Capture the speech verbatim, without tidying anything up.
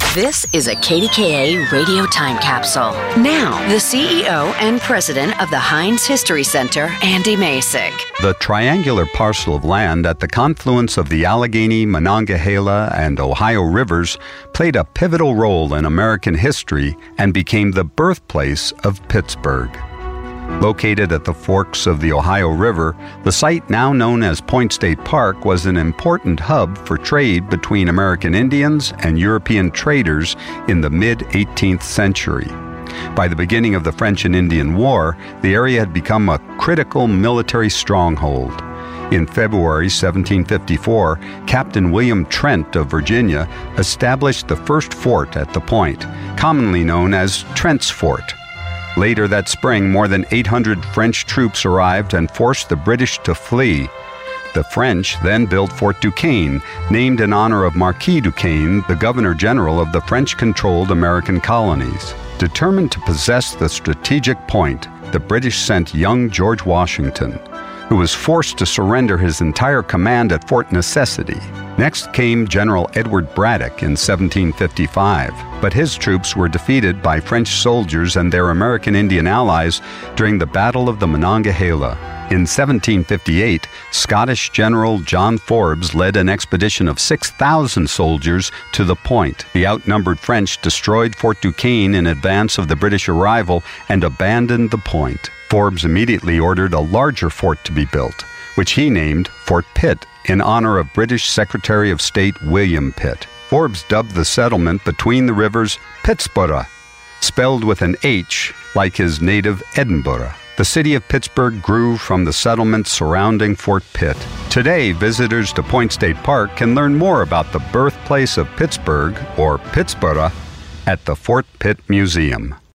This is a K D K A radio time capsule. Now, the C E O and president of the Heinz History Center, Andy Masich. The triangular parcel of land at the confluence of the Allegheny, Monongahela, and Ohio rivers played a pivotal role in American history and became the birthplace of Pittsburgh. Located at the forks of the Ohio River, the site now known as Point State Park was an important hub for trade between American Indians and European traders in the mid-eighteenth century. By the beginning of the French and Indian War, the area had become a critical military stronghold. In February seventeen fifty-four, Captain William Trent of Virginia established the first fort at the point, commonly known as Trent's Fort. Later that spring, more than eight hundred French troops arrived and forced the British to flee. The French then built Fort Duquesne, named in honor of Marquis Duquesne, the Governor-General of the French-controlled American colonies. Determined to possess the strategic point, the British sent young George Washington, who was forced to surrender his entire command at Fort Necessity. Next came General Edward Braddock in seventeen fifty-five, but his troops were defeated by French soldiers and their American Indian allies during the Battle of the Monongahela. In seventeen fifty-eight, Scottish General John Forbes led an expedition of six thousand soldiers to the point. The outnumbered French destroyed Fort Duquesne in advance of the British arrival and abandoned the point. Forbes immediately ordered a larger fort to be built, which he named Fort Pitt in honor of British Secretary of State William Pitt. Forbes dubbed the settlement between the rivers Pittsburgh, spelled with an H like his native Edinburgh. The city of Pittsburgh grew from the settlements surrounding Fort Pitt. Today, visitors to Point State Park can learn more about the birthplace of Pittsburgh, or Pittsburgh, at the Fort Pitt Museum.